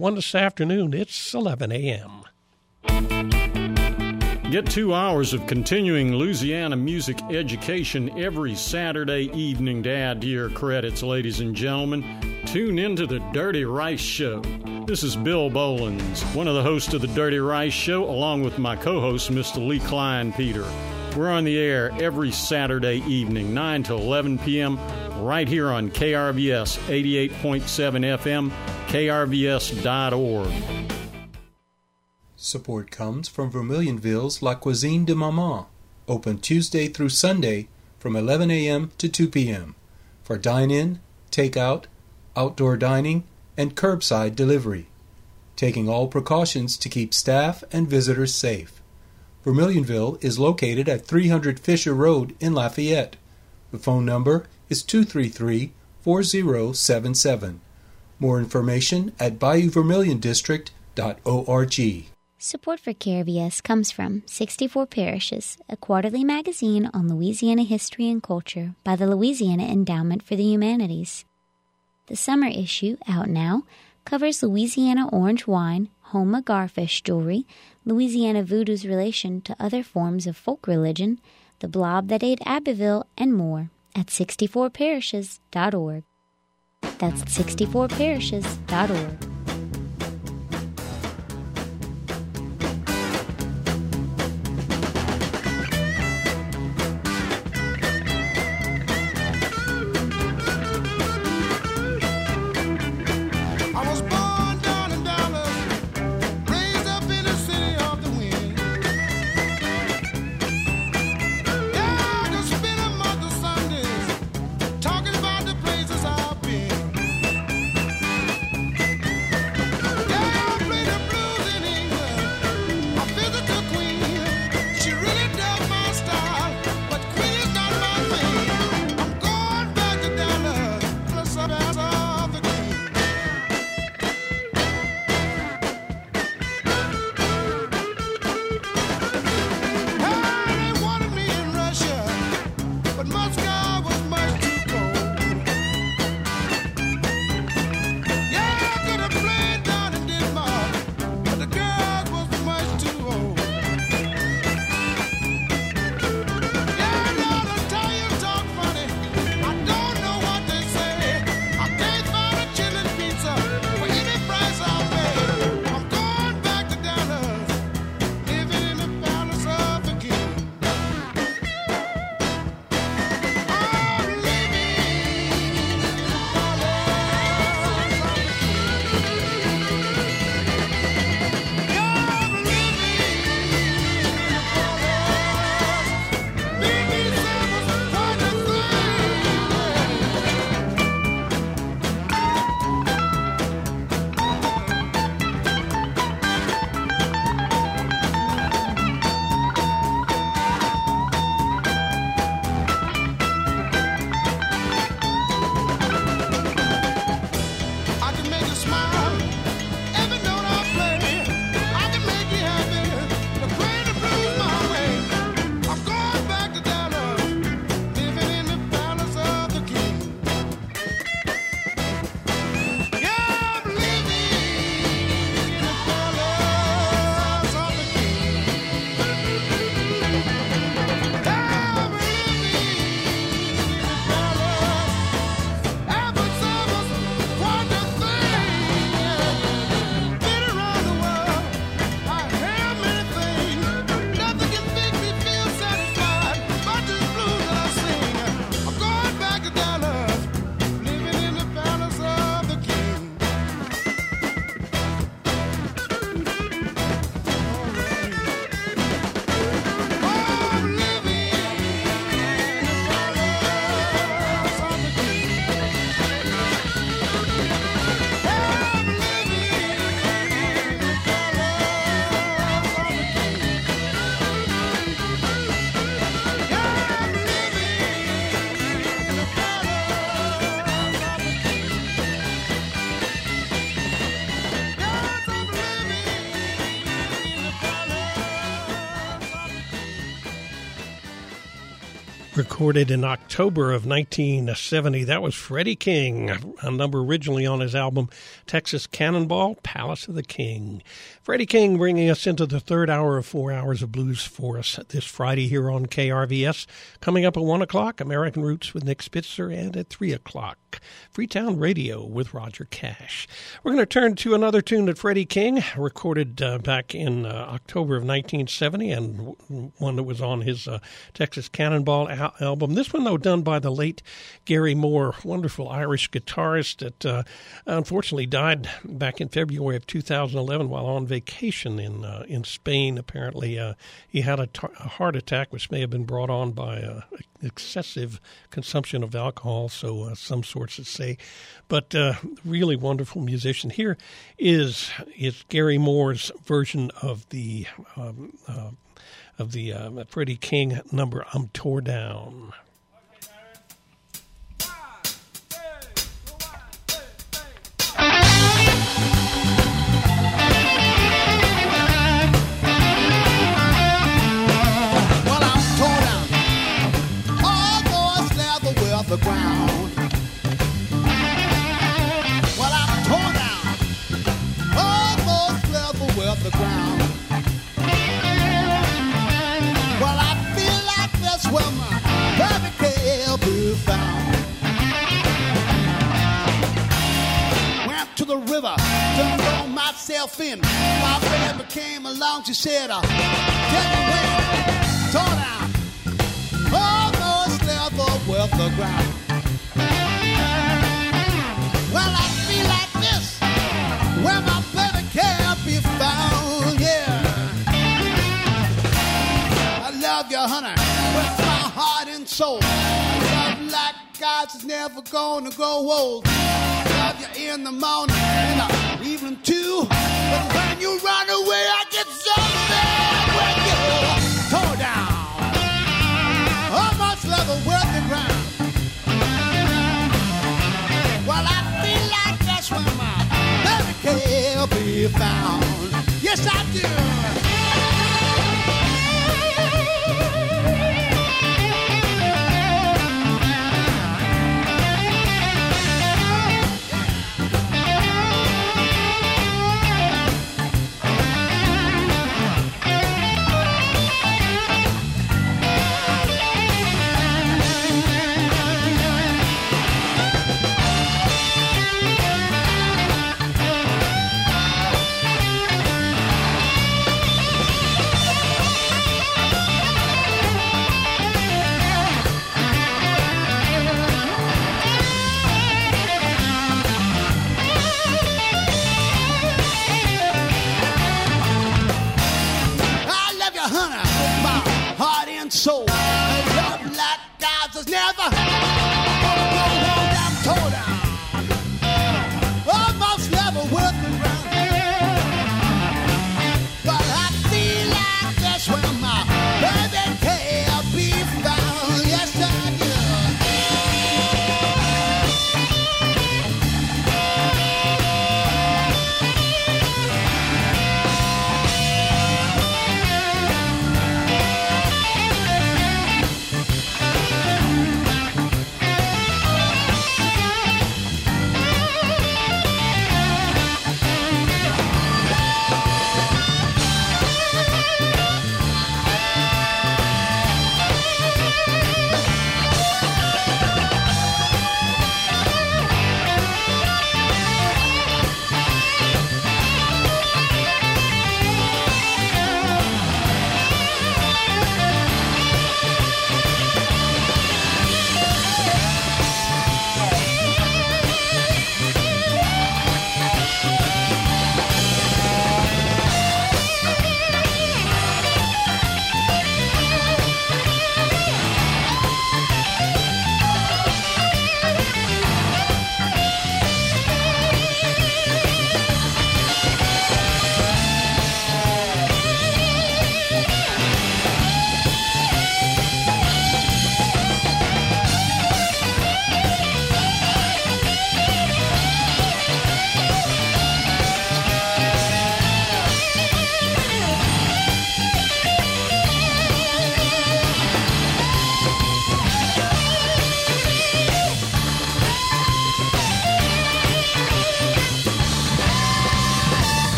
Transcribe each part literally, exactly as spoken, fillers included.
one this afternoon. It's eleven a.m. Get two hours of continuing Louisiana music education every Saturday evening to add to your credits, ladies and gentlemen. Tune into the Dirty Rice Show. This is Bill Bolins, one of the hosts of the Dirty Rice Show, along with my co-host, Mister Lee Klein Peter. We're on the air every Saturday evening, nine to eleven p.m., right here on K R V S eighty-eight point seven F M, K R V S dot org. Support comes from Vermilionville's La Cuisine de Maman, open Tuesday through Sunday from eleven a.m. to two p.m. for dine-in, take-out, outdoor dining, and curbside delivery, taking all precautions to keep staff and visitors safe. Vermilionville is located at three hundred Fisher Road in Lafayette. The phone number is two three three, four zero seven seven. More information at bayou vermilion district dot org. Support for K R V S comes from sixty-four Parishes, a quarterly magazine on Louisiana history and culture by the Louisiana Endowment for the Humanities. The summer issue, out now, covers Louisiana orange wine, Homa garfish jewelry, Louisiana voodoo's relation to other forms of folk religion, the blob that ate Abbeville, and more at sixty-four parishes dot org. That's sixty-four parishes dot org. Recorded in October of nineteen seventy. That was Freddie King, a number originally on his album Texas Cannonball, Palace of the King. Freddie King bringing us into the third hour of four hours of blues for us this Friday here on K R V S. Coming up at one o'clock, American Roots with Nick Spitzer, and at three o'clock, Freetown Radio with Roger Cash. We're going to turn to another tune that Freddie King recorded uh, back in uh, October of nineteen seventy, and w- one that was on his uh, Texas Cannonball al- album. This one, though, done by the late Gary Moore, wonderful Irish guitarist that uh, unfortunately died back in February of two thousand eleven while on vacation in uh, in Spain. Apparently, uh, he had a, t- a heart attack, which may have been brought on by uh, excessive consumption of alcohol, so uh, some sources say. But uh, really wonderful musician. Here is is Gary Moore's version of the um, uh, of the uh, Freddie King number "I'm Tore Down." The ground. Well, I'm torn down, almost level with the ground. Well, I feel like that's where my perfect will be found. Went to the river, dumped on myself in. My baby came along, she said, uh, tell me when, torn down. Almost level with the ground. Well, I feel like this, where my baby can't be found, yeah. I love you, honey, with my heart and soul. Love like God's is never gonna grow old. Love you in the morning and the evening too. But when you run away, I get so mad when you tore down. Almost level with the ground. Well, I feel like that's where my baby can be found. Yes, I do. Soul, love like God's has never gonna go home. I'm tore down, almost level with the ground. But I feel like that's where my baby can't be found. Yes, I do.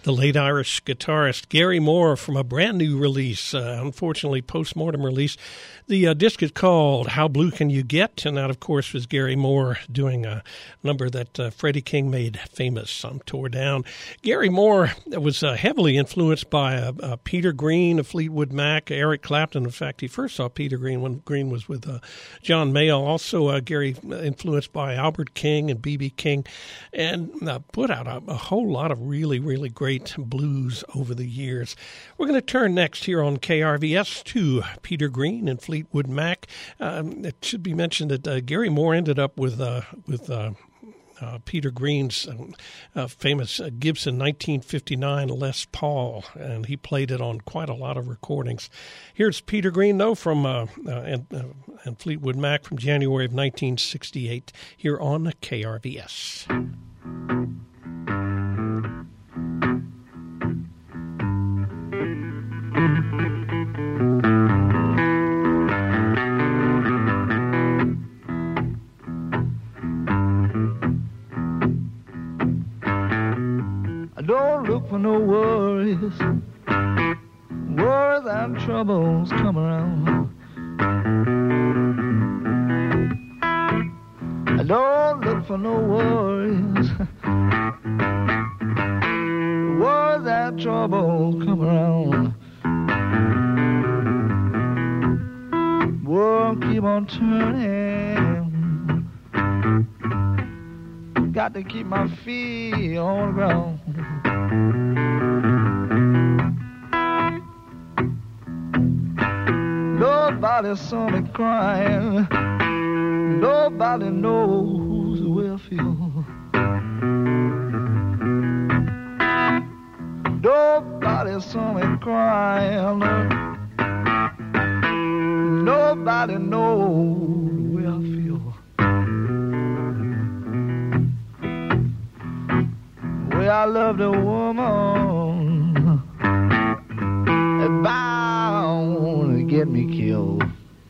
the late Irish guitarist Gary Moore from a brand new release, uh, unfortunately post-mortem release. The uh, disc is called How Blue Can You Get? And that, of course, was Gary Moore doing a number that uh, Freddie King made famous on Tore Down. Gary Moore was uh, heavily influenced by uh, uh, Peter Green of Fleetwood Mac, Eric Clapton. In fact, he first saw Peter Green when Green was with uh, John Mayall. Also, uh, Gary influenced by Albert King and B B King, and uh, put out a, a whole lot of really, really great blues over the years. We're going to turn next here on K R V S to Peter Green and Fleetwood Mac. Um, it should be mentioned that uh, Gary Moore ended up with uh, with uh, uh, Peter Green's um, uh, famous uh, Gibson nineteen fifty-nine Les Paul, and he played it on quite a lot of recordings. Here's Peter Green, though, from uh, uh, and, uh, and Fleetwood Mac from January of nineteen sixty-eight here on K R V S. Don't look for no worries, worries and troubles come around. Don't look for no worries, worries and troubles come around. World keep on turning, got to keep my feet on the ground. Nobody saw me crying, nobody knows the way I feel. Nobody saw me crying, nobody knows the way I feel. The way I loved a woman, bound to get me killed.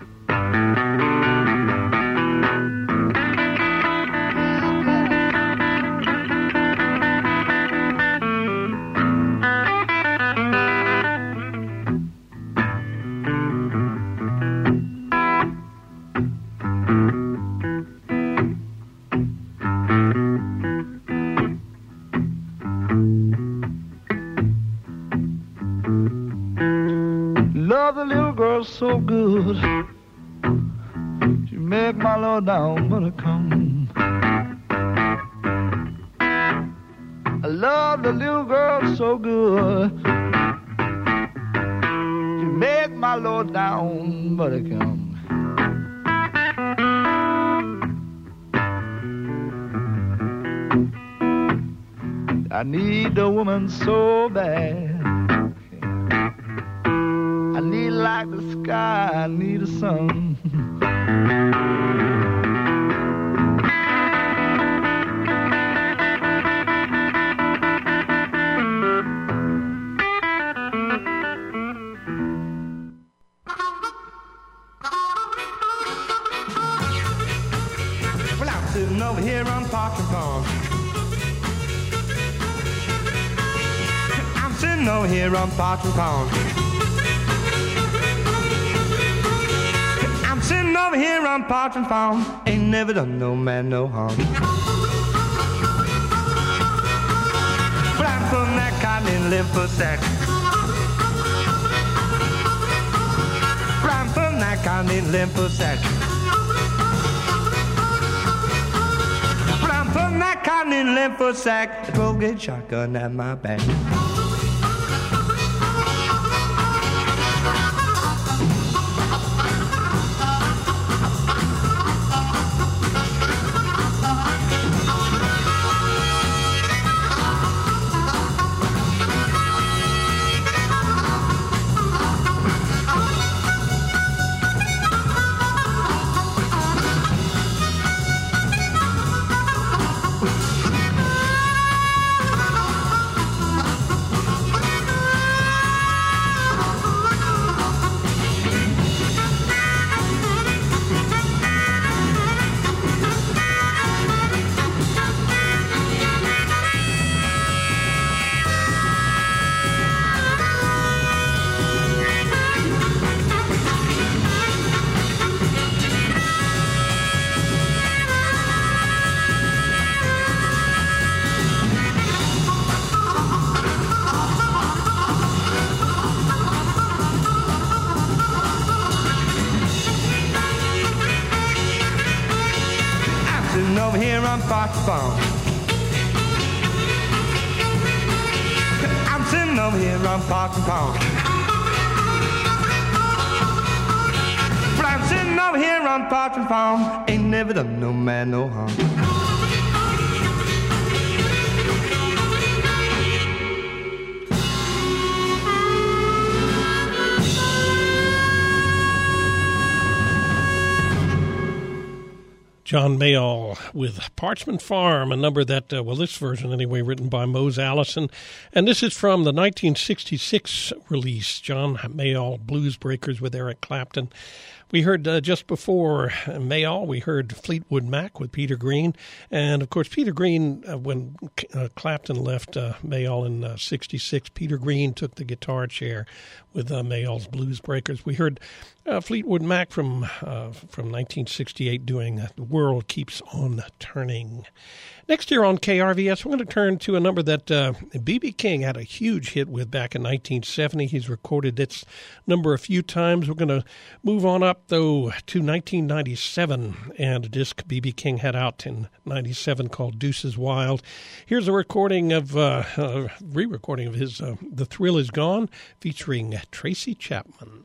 Love the little girl so good, she make my low down buttercome. I love the little girl so good, she make my low down buttercome. I need a woman so bad, I need like the sky, I need a sun. Well, I'm sitting over here on Parker Farm. I'm sitting over here on Parker Farm. Sitting over here on Partridge Farm, ain't never done no man no harm. But I'm from that cotton live for sack. But I'm from that cotton live for sack. But I'm from that cotton live for sack. A twelve gauge shotgun at my back. over here on Parker Farm. I'm sitting over here on Parker Farm. But I'm sitting over here on Parker Farm. Ain't never done no man no harm. John Mayall with Parchment Farm, a number that, uh, well, this version anyway, written by Mose Allison. And this is from the nineteen sixty-six release, John Mayall Blues Breakers with Eric Clapton. We heard uh, just before Mayall, we heard Fleetwood Mac with Peter Green. And, of course, Peter Green, uh, when uh, Clapton left uh, Mayall in uh, sixty-six, Peter Green took the guitar chair with uh, Mayall's Blues Breakers. We heard uh, Fleetwood Mac from uh, from nineteen sixty-eight doing uh, The World Keeps on Turning. Next year on K R V S, we're going to turn to a number that uh, B B King had a huge hit with back in nineteen seventy. He's recorded this number a few times. We're going to move on up, though, to nineteen ninety-seven, and a disc B B King had out in ninety-seven called Deuces Wild. Here's a recording of, uh, a re-recording of his uh, The Thrill Is Gone, featuring Tracy Chapman.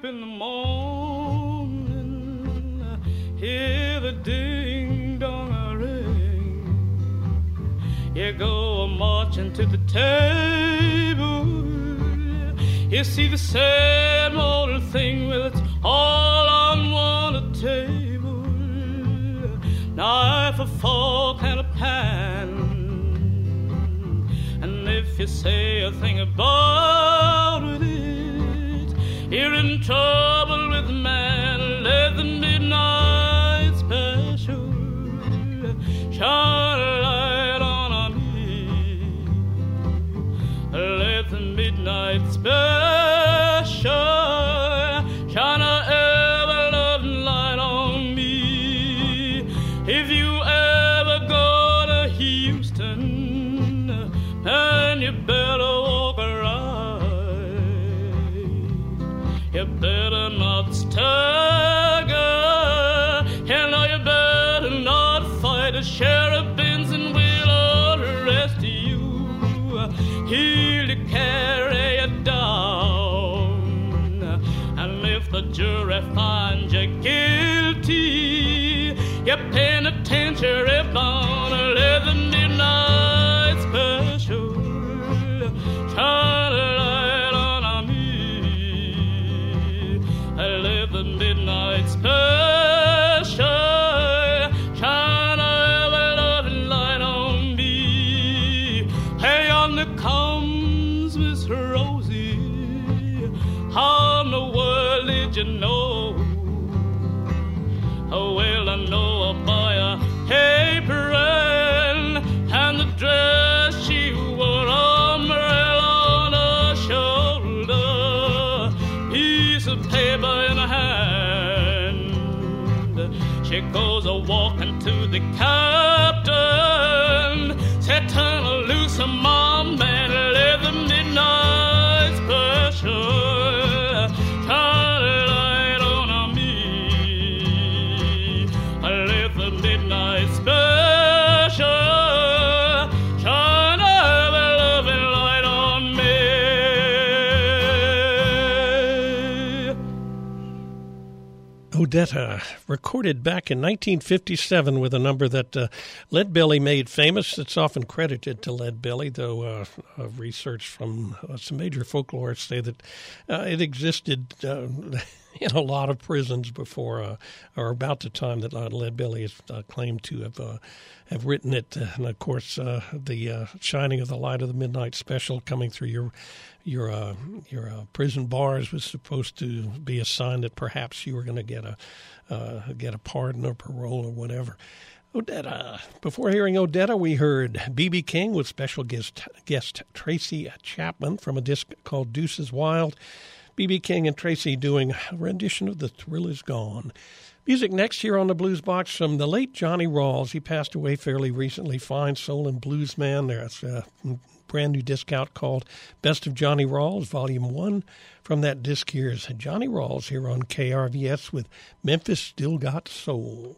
in the morning, hear the ding-dong ring. You go marching to the table, you see the same old thing with its all on one table, knife, a fork, and a pan. And if you say a thing about it, you're in trouble with the man. Let the midnight special shine a light on me. Let the midnight special shine a ever-loving light on me. If you ever go to Houston, and you better walk right, you better not stagger, you know you better not fight. A Sheriff Benson will arrest you, he'll carry you down, and if the jury finds you guilty, your penitentiary bound. Let the midnight special shine a light on me. Let the midnight special shine a ever-loving light on me. Hey, yonder comes Miss Rosie. How in the world did you know? Oh, well, I know her by her apron and the dress she wore, umbrella on her shoulder, piece of paper in her hand. She goes a-walking to the captain, said, turn her loose, mom, and let the midnight special shine a light on me. Let the midnight special shine a ever-loving light on me. Odetta, recorded back in nineteen fifty-seven with a number that uh, Lead Belly made famous. It's often credited to Lead Belly, though uh, uh, research from uh, some major folklorists say that uh, it existed uh, in a lot of prisons before uh, or about the time that uh, Lead Belly is uh, claimed to have uh, have written it. And, of course, uh, the uh, shining of the light of the midnight special coming through your your uh, your uh, prison bars was supposed to be a sign that perhaps you were going to get a uh, get a pardon or parole or whatever. Odetta. Before hearing Odetta, we heard B B King with special guest guest Tracy Chapman from a disc called Deuces Wild. B B King and Tracy doing a rendition of The Thrill Is Gone. Music next here on the Blues Box from the late Johnny Rawls. He passed away fairly recently. Fine soul and blues man. There's a brand new disc out called Best of Johnny Rawls, Volume one. From that disc here is Johnny Rawls here on K R V S with Memphis Still Got Soul.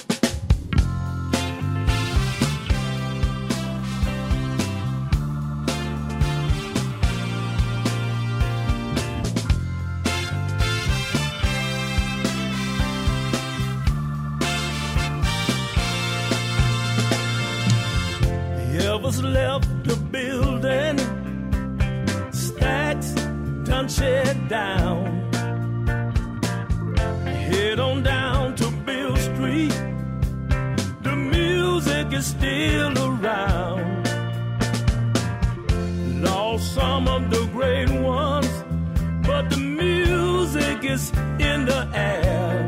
Elvis left the building, stacks done shed down. Head on down to Bill Street, the music is still around. Lost some of the great ones, but the music is in the air.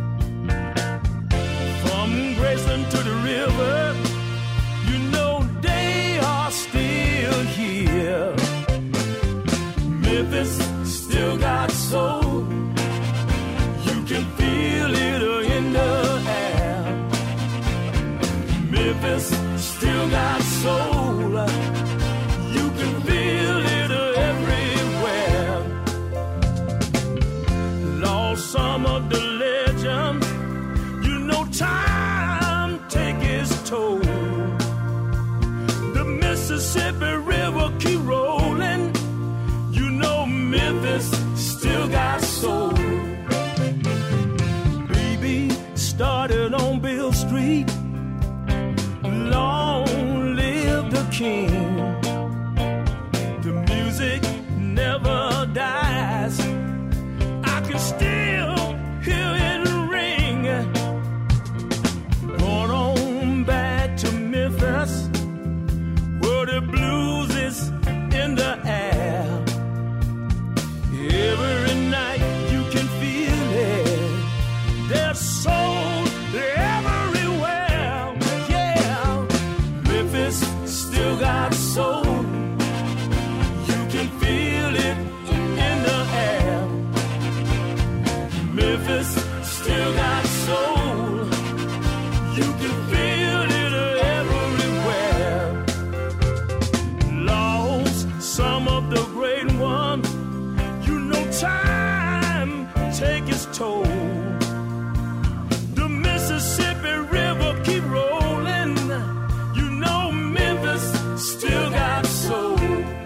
From Graceland to the river, you know they are still here. Memphis still got soul. You can feel it in the air. Memphis still got soul. You can feel it everywhere. Lost some of the legends. You know time take its toll. The Mississippi River keep rolling. You know Memphis still got soul. king. The music never dies. I can still hear it ring. Going on back to Memphis, where the blues is in the air. Every night you can feel it. There's soul everywhere. Yeah, Memphis still got soul. You can feel it in the air. Memphis still got soul. You can feel it everywhere. Lost some of the great ones. You know time take its toll. The Mississippi River keep rolling. You know Memphis still got soul.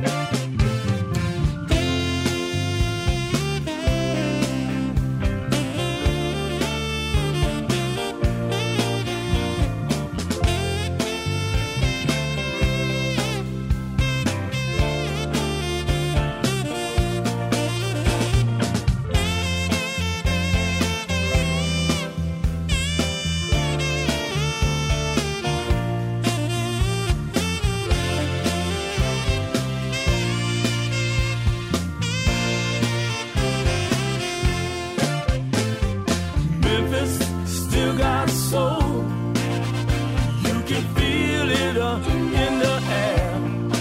Memphis still got soul. You can feel it uh, in the air.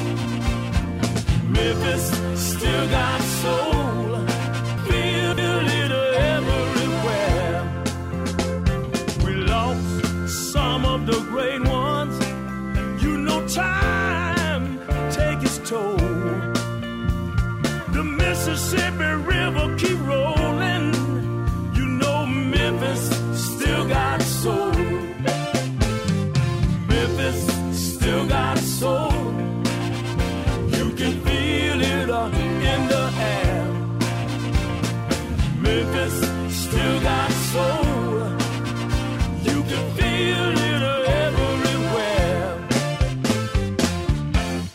Memphis still got soul. Feel it everywhere. We lost some of the great ones. You know time take its toll. The Mississippi River keep rolling. You know Memphis still got soul. Memphis still got soul. You can feel it uh, in the air. Memphis still got soul. You can feel it everywhere.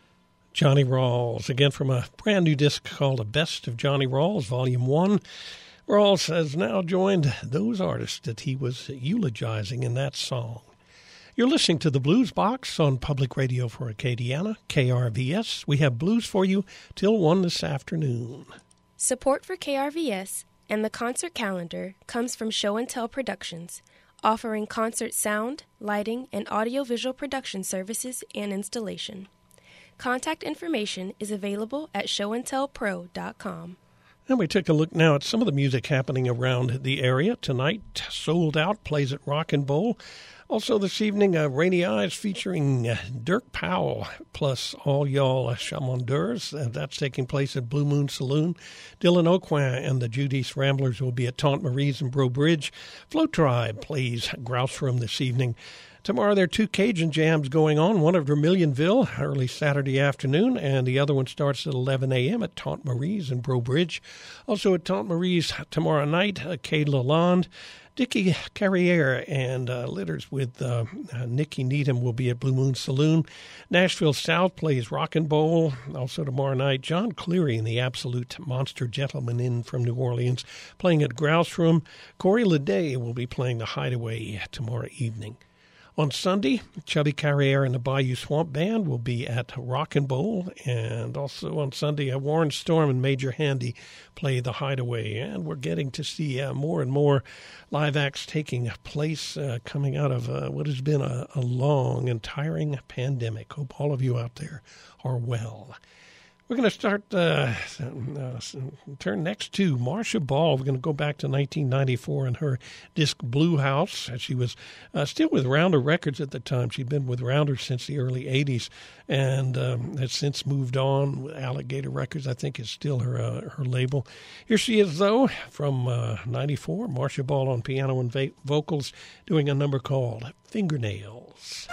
Johnny Rawls, again from a brand new disc called The Best of Johnny Rawls, Volume one. Rawls has now joined those artists that he was eulogizing in that song. You're listening to the Blues Box on Public Radio for Acadiana, K R V S. We have blues for you till one this afternoon. Support for K R V S and the concert calendar comes from Show and Tell Productions, offering concert sound, lighting, and audiovisual production services and installation. Contact information is available at show and tell pro dot com. And we take a look now at some of the music happening around the area. Tonight, Sold Out plays at Rock and Bowl. Also this evening, uh, Rainy Eyes featuring uh, Dirk Powell, plus all y'all uh, Chamondeurs. Uh, that's taking place at Blue Moon Saloon. Dylan Aucoin and the Judice Ramblers will be at Tante Marie's in Breaux Bridge. Float Tribe plays Grouse Room this evening. Tomorrow there are two Cajun jams going on, one at Vermilionville early Saturday afternoon, and the other one starts at eleven a.m. at Tante Marie's in Breaux Bridge. Also at Tante Marie's tomorrow night, uh, Kay Lalonde, Dickie Carriere, and uh, Litters with uh, uh, Nikki Needham will be at Blue Moon Saloon. Nashville South plays Rock and Bowl. Also tomorrow night, John Cleary and the Absolute Monster Gentlemen in from New Orleans playing at Grouse Room. Corey Leday will be playing the Hideaway tomorrow evening. On Sunday, Chubby Carriere and the Bayou Swamp Band will be at Rock and Bowl. And also on Sunday, uh, Warren Storm and Major Handy play the Hideaway. And we're getting to see uh, more and more live acts taking place uh, coming out of uh, what has been a, a long and tiring pandemic. Hope all of you out there are well. We're going to start, uh, uh, turn next to Marcia Ball. We're going to go back to nineteen ninety-four and her disc Blue House. She was uh, still with Rounder Records at the time. She'd been with Rounder since the early eighties and um, has since moved on. Alligator Records, I think, is still her uh, her label. Here she is, though, from uh, ninety-four. Marcia Ball on piano and va- vocals doing a number called Fingernails.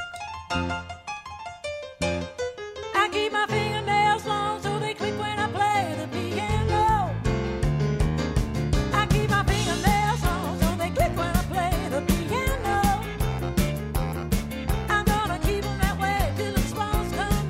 I keep my fingernails long so they click when I play the piano. I keep my fingernails long so they click when I play the piano. I'm gonna keep them that way till the swallows come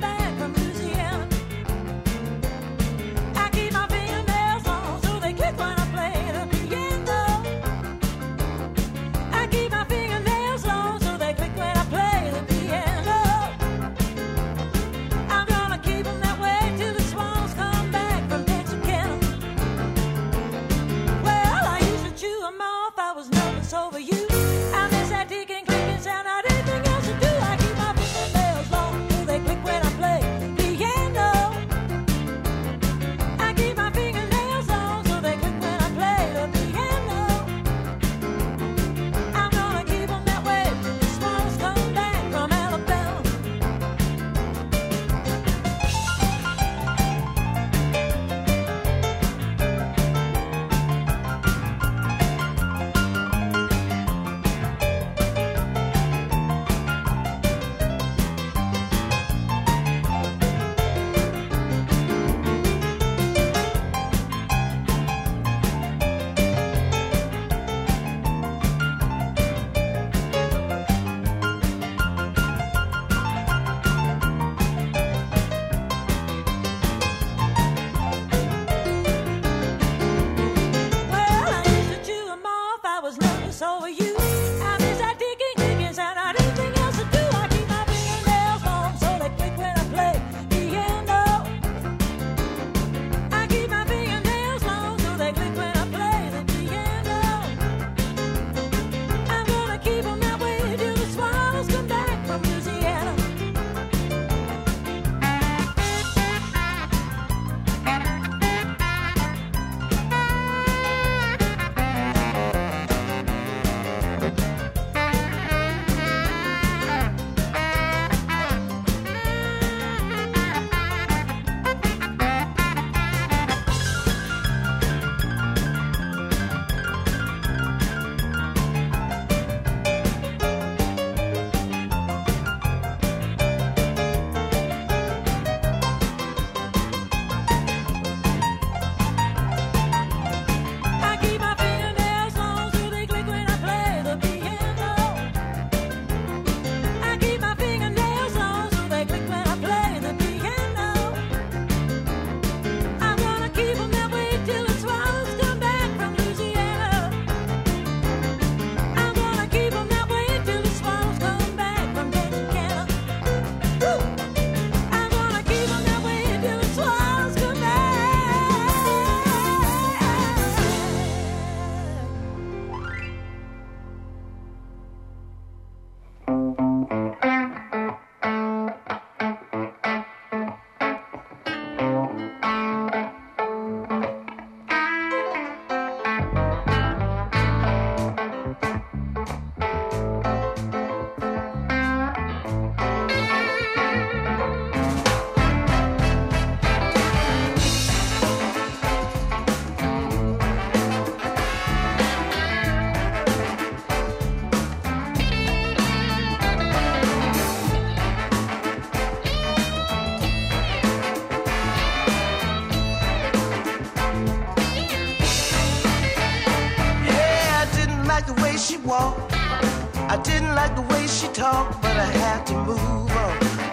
she walked. I didn't like the way she talked, but I had to move on.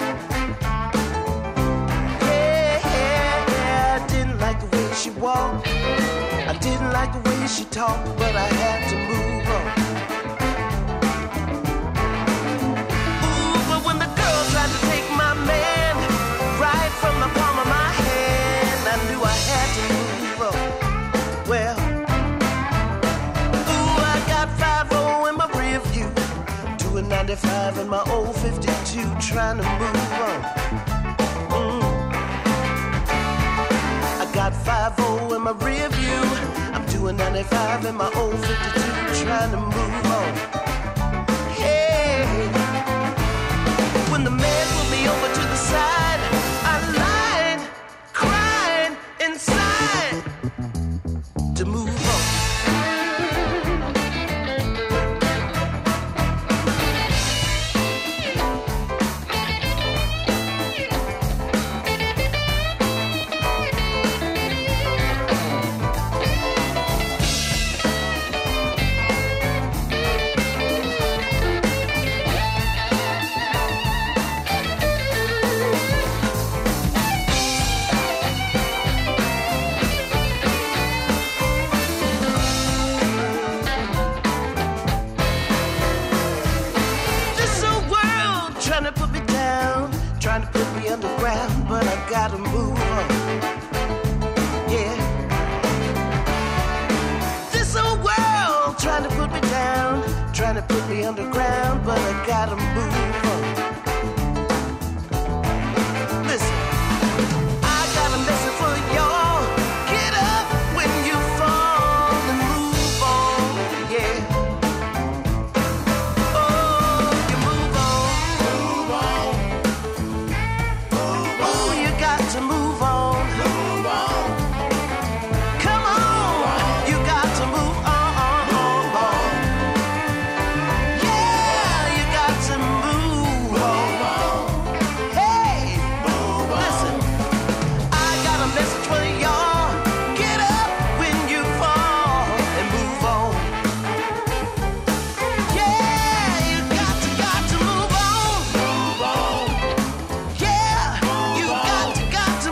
Yeah, yeah, yeah, I didn't like the way she walked. I didn't like the way she talked, but I had to move on. Ooh, but when the girl tried to take my man right from the palm of my hand, I knew I had to move on. Well, ooh, I got five oh in my rear view, doing ninety-five in my old fifty-two, trying to move on. Mm. I got five oh in my rear view, I'm doing ninety-five in my old fifty-two, trying to move on. Hey, when the man pulled me over to the side, I lied, cried inside to move on. Underground, but I gotta move on. Yeah. This old world trying to put me down, trying to put me underground, but I gotta move on. Listen, I got a message for y'all. Get up when you fall and move on. Yeah. Oh, you move on. Move on. To move on, move on. Come on, you got to move on. Yeah, you got to move on. Hey, listen, I got a message for y'all. Get up when you fall and move on. Yeah, you got to, got to move on. Move on. Yeah, you got to.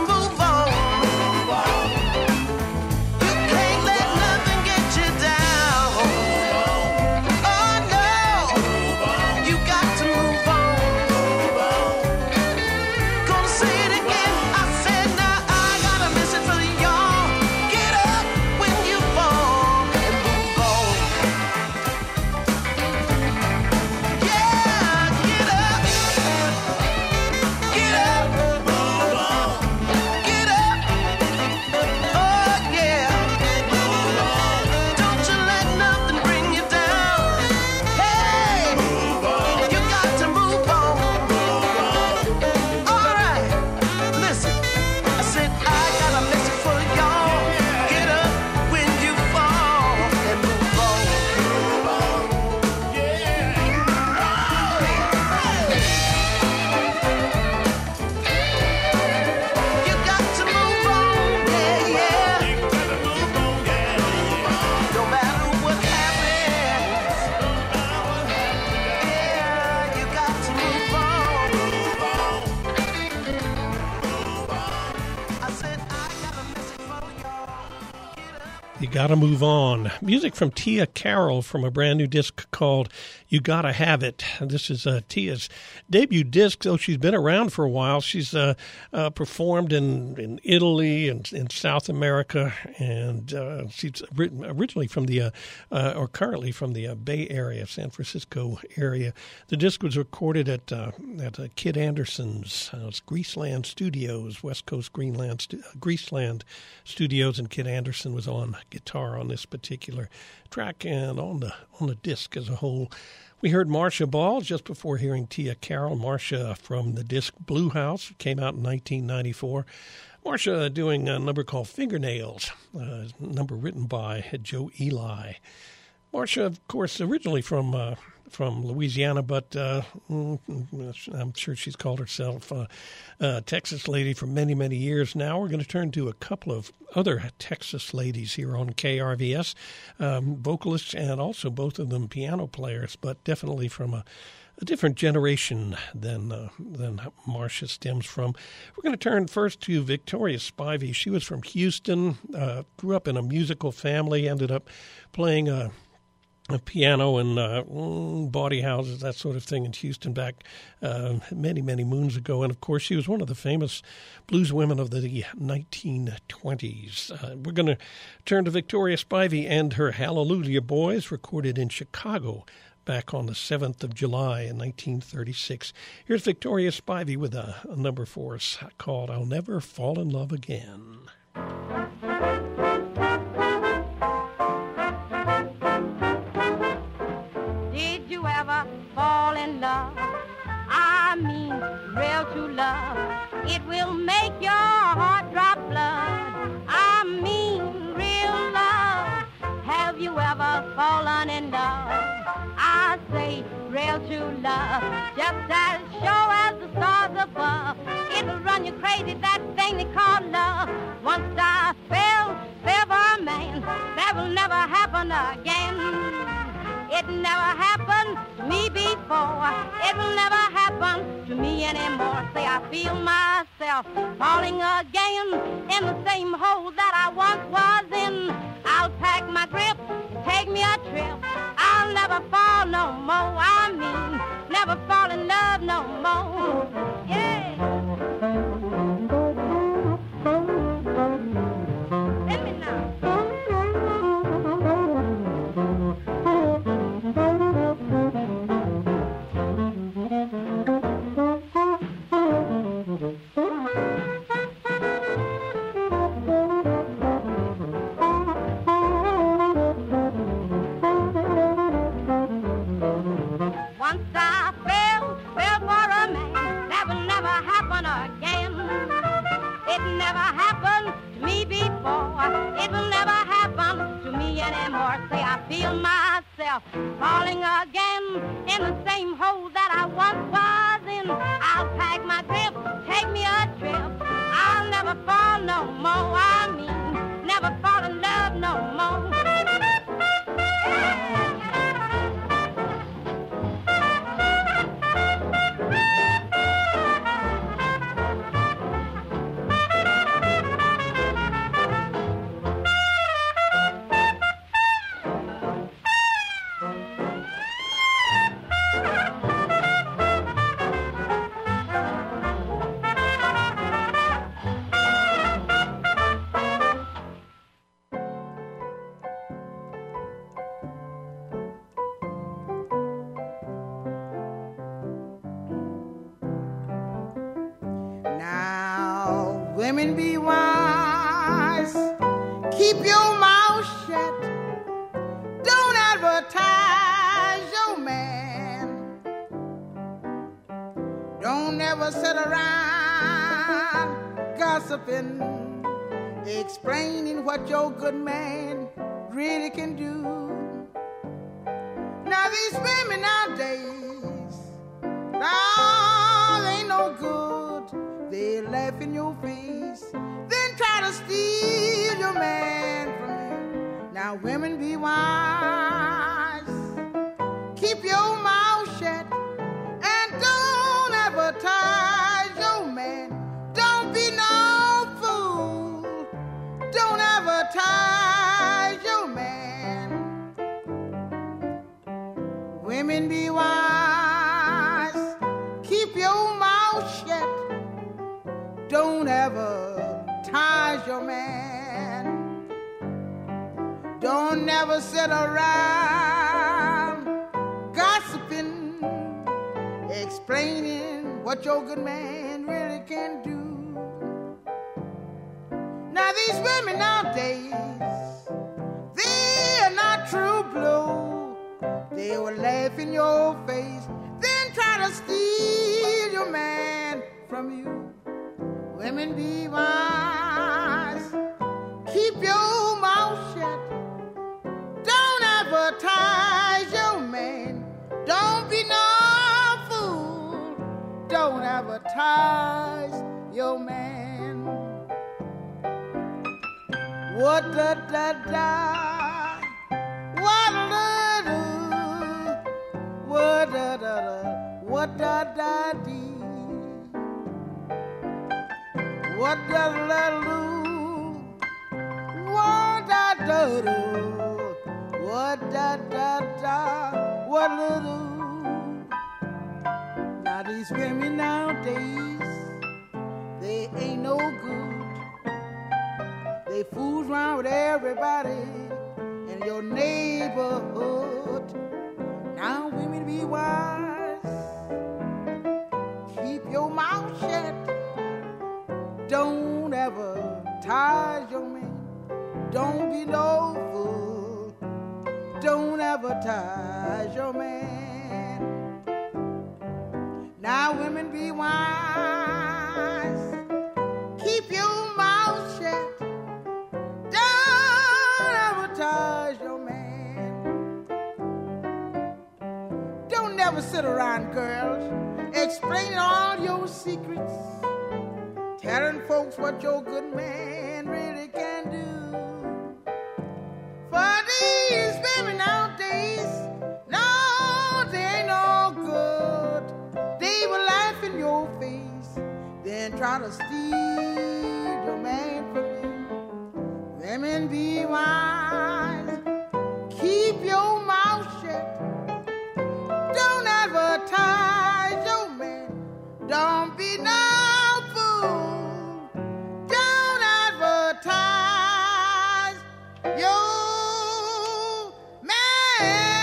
Gotta Move On. Music from Tia Carroll from a brand new disc called You Gotta Have It. This is uh, Tia's debut disc, though she's been around for a while. She's uh, uh, performed in, in Italy and in South America, and uh, she's written, originally from the, uh, uh, or currently from the uh, Bay Area, San Francisco area. The disc was recorded at uh, at uh, Kid Anderson's uh, Greaseland Studios, West Coast Greenland, stu- Greaseland Studios, and Kid Anderson was on guitar on this particular track and on the on the disc as a whole. We heard Marcia Ball just before hearing Tia Carroll. Marcia from the disc Blue House came out in nineteen ninety-four. Marcia doing a number called Fingernails, a number written by Joe Ely. Marcia, of course, originally from uh, from Louisiana, but uh, I'm sure she's called herself a uh, uh, Texas lady for many, many years now. We're going to turn to a couple of other Texas ladies here on K R V S, um, vocalists and also both of them piano players, but definitely from a, a different generation than uh, than Marcia stems from. We're going to turn first to Victoria Spivey. She was from Houston, uh, grew up in a musical family, ended up playing a A piano and uh, bawdy houses, that sort of thing in Houston back uh, many, many moons ago. And, of course, she was one of the famous blues women of the nineteen twenties. Uh, we're going to turn to Victoria Spivey and her Hallelujah Boys, recorded in Chicago back on the seventh of July in nineteen thirty-six. Here's Victoria Spivey with a, a number for us called I'll Never Fall in Love Again. Fall in love, I mean real true love. It will make your heart drop blood. I mean real love. Have you ever fallen in love? I say real true love, just as sure as the stars above. It'll run you crazy, that thing they call love. Once I fell, fell for a man, that will never happen again. It never happened to me before. It will never happen to me anymore. Say I feel myself falling again in the same hole that I once was in. I'll pack my grip, take me a trip. I'll never fall no more. I mean, never fall in love no more. Yeah. Let me know. Falling again in the same hole that I once was in. I'll pack my grip, take me a trip. I'll never fall no more. I mean, never fall in love no more. Women, be wise, keep your mouth shut, don't advertise your man, don't ever sit around gossiping, explaining what your good man really can do. Now these women nowadays, now they ain't no good, they laugh in your face, then try to steal your man from you. Now women, be wise, keep your mouth shut, and don't advertise your man. Don't be no fool, don't advertise your man. Women, be wise, keep your mouth shut, don't advertise your man. Don't never sit around gossiping, explaining what your good man really can do. Now these women nowadays, they are not true blue. They will laugh in your face, then try to steal your man from you. Women, be wise, keep your mouth shut, don't advertise ties your man. What da da da, what da da, what da da da, what da da dee, what da da do, what da da do, what da da da, what da do. Now these women nowadays, they ain't no good. They fools around with everybody in your neighborhood. Now women be wise. Keep your mouth shut. Don't ever tie your man. Don't be no fool. Don't ever tie your man. Now women be wise. Keep your mouth shut. Don't advertise your man. Don't never sit around, girls, explaining all your secrets, telling folks what your good man really can do. For these women nowadays, no, they ain't no good. They will laugh in your face, then try to steal your man from you. Women be wise. Keep your mouth shut. Don't advertise your man. Don't be no fool. Don't advertise your man.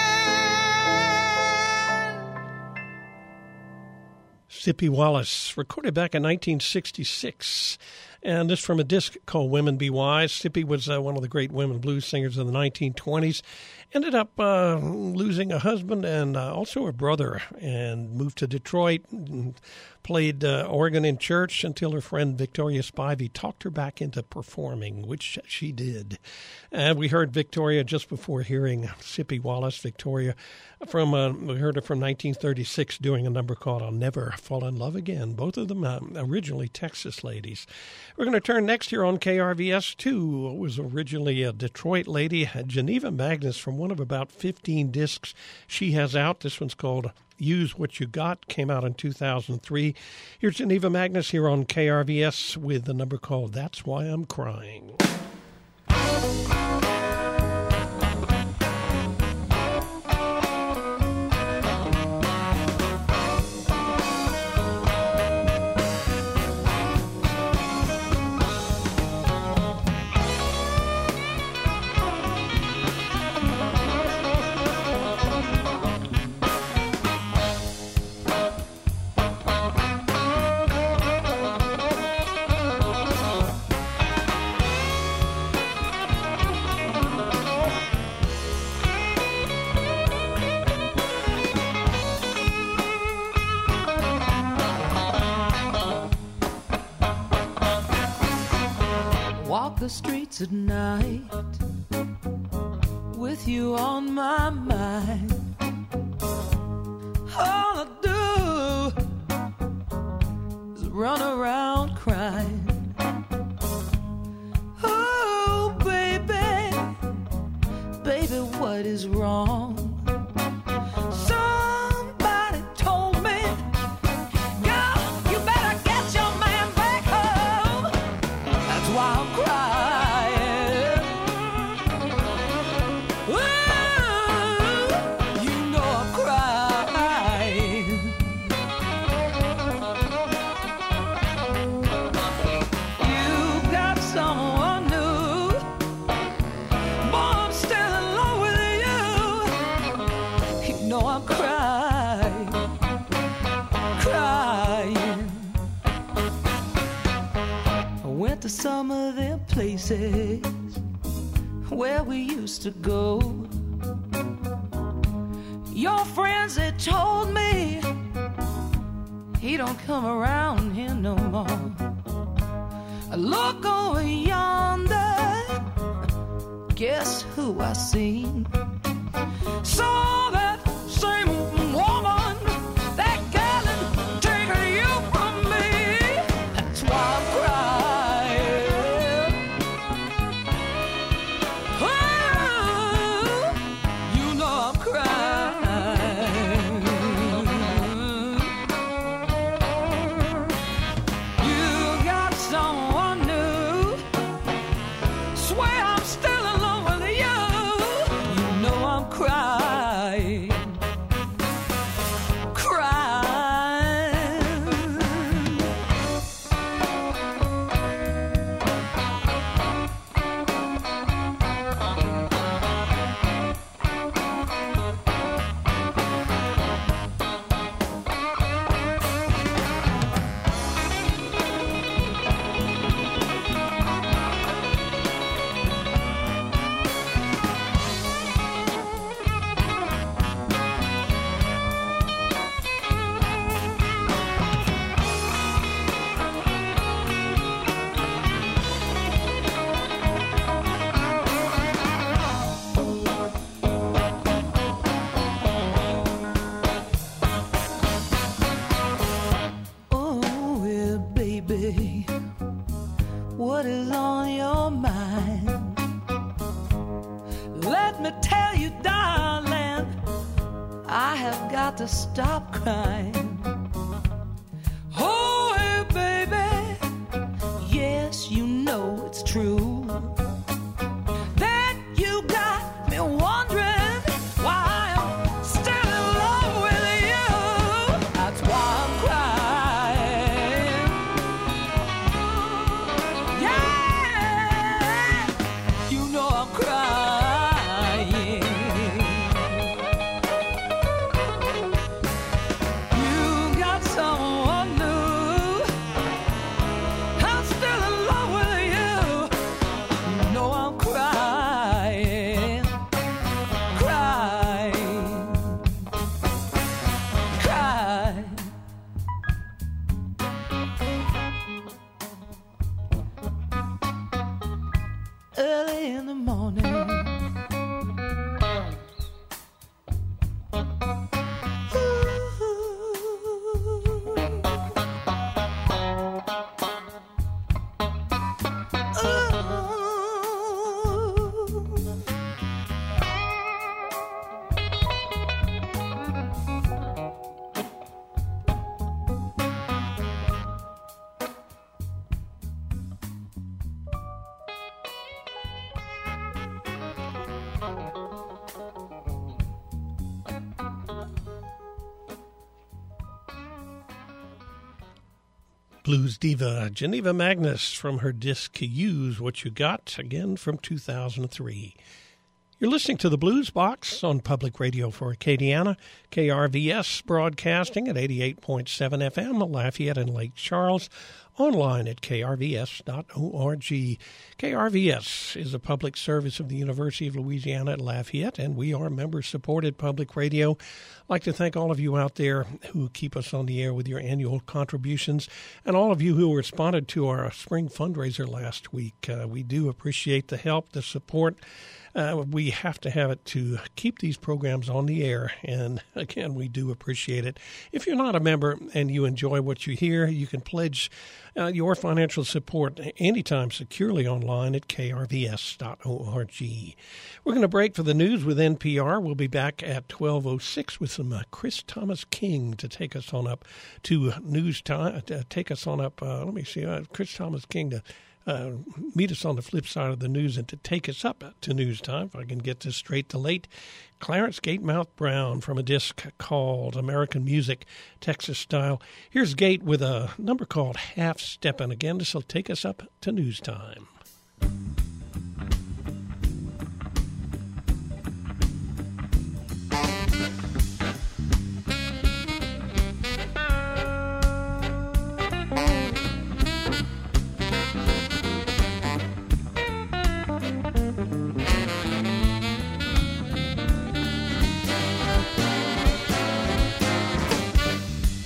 Sippy Wallace, recorded back in nineteen sixty-six. And this from a disc called Women Be Wise. Sippy was uh, one of the great women blues singers of the nineteen twenties. Ended up uh, losing a husband and uh, also a brother, and moved to Detroit and played uh, organ in church until her friend Victoria Spivey talked her back into performing, which she did. And we heard Victoria just before hearing Sippy Wallace. Victoria, from uh, we heard her from nineteen thirty-six doing a number called I'll Never Fall in Love Again. Both of them uh, originally Texas ladies. We're going to turn next here on K R V S to what was originally a Detroit lady, Geneva Magnus, from one of about fifteen discs she has out. This one's called Use What You Got, came out in two thousand three. Here's Geneva Magnus here on K R V S with the number called That's Why I'm Crying. The streets at night with you on my mind. All I do is run around crying. Oh, baby, baby, what is wrong? Somebody told me, girl, you better get your man back home. That's why I'm crying. To some of them places where we used to go. Your friends, they told me he don't come around here no more. I look over yonder, guess who I seen? Saw that same woman, that gal, and take you from me. why I'm crying. Oh, you know I'm crying. You got someone new. Swear I'm still in love with you. You know I'm crying. What is on your mind? Let me tell you, darling, I have got to stop crying. Oh, hey, baby, yes, you know it's true that you got me wondering why I'm still in love with you. That's why I'm crying. Early in the morning, Blues diva Geneva Magnus from her disc Use What You Got, again from two thousand three. You're listening to the Blues Box on Public Radio for Acadiana, K R V S broadcasting at eighty-eight point seven F M, Lafayette and Lake Charles, online at k r v s dot org. K R V S is a public service of the University of Louisiana at Lafayette, and we are member-supported public radio. I'd like to thank all of you out there who keep us on the air with your annual contributions, and all of you who responded to our spring fundraiser last week. Uh, we do appreciate the help, the support. Uh, we have to have it to keep these programs on the air, and again, we do appreciate it. If you're not a member and you enjoy what you hear, you can pledge uh, your financial support anytime securely online at k r v s dot org. We're going to break for the news with N P R. We'll be back at twelve oh six with some uh, Chris Thomas King to take us on up to news time. Uh, take us on up. Uh, let me see. Uh, Chris Thomas King to Uh, meet us on the flip side of the news and to take us up to news time, if I can get this straight, to late Clarence Gatemouth Brown from a disc called American Music, Texas Style. Here's Gate with a number called Half Steppin'. Again, this will take us up to news time.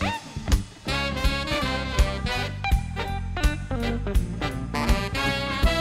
Thank you.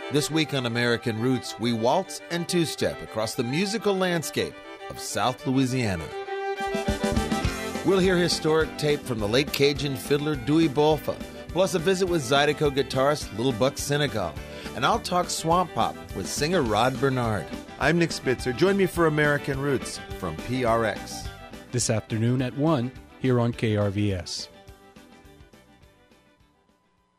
This week on American Roots, we waltz and two-step across the musical landscape of South Louisiana. We'll hear historic tape from the late Cajun fiddler Dewey Bolfa, plus a visit with Zydeco guitarist Little Buck Senegal. And I'll talk swamp pop with singer Rod Bernard. I'm Nick Spitzer. Join me for American Roots from P R X. This afternoon at one here on K R V S.